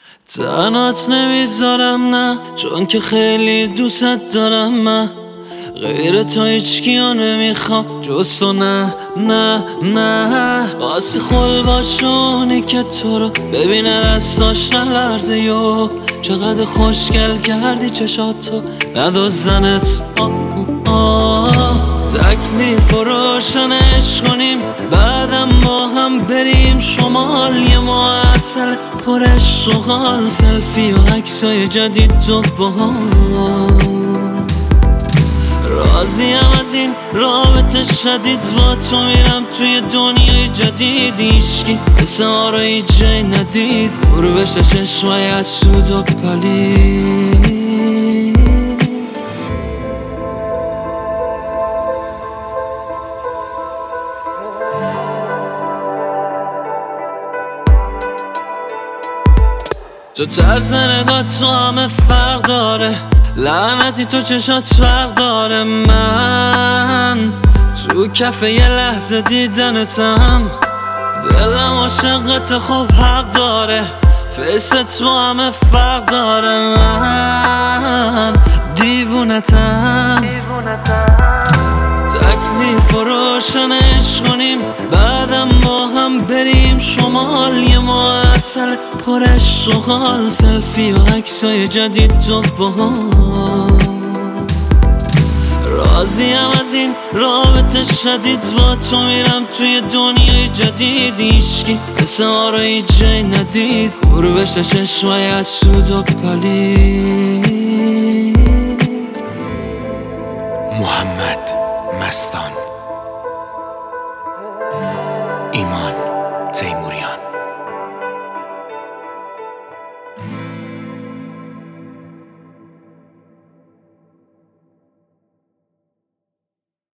تنات نمیذارم نه، چون که خیلی دوست دارم من. غیر تو هیچکیو نمیخوام جز تو، نه نه نه. واسه خل باشونی که تو رو ببینه دستاش نلرزه یو. چقدر خوشگل کردی چشاتو ندازدنت تکلیف و روشنش کنیم، بعدم با هم بریم شمال. یه معسل پرش سوغال، سلفی و عکسای جدید تو با هم. راضیم از این رابطه شدید، با تو میرم توی دنیای جدید. ایشکی مثل ما رو هیچ جای ندید، قربش چشمای اسود و پلید. تو طرز نگات تو همه فرق داره، لعنتی تو چشات فرق داره. من تو کفه یه لحظه دیدنتم، دلم عاشقت خب حق داره. فیست با همه فرق داره، من دیوونتم. تکلیف و روشنش کنیم، بعدم با هم بریم شمال. یه معسل پرش سوغال، سلفی و عکسای جدید تو با هم. راضیم از این رابطه شدید، با تو میرم توی دنیای جدید. ایشکی مثل ما رو هیچ جای ندید، قربش چشمای اسود و پلید. محمد مستان.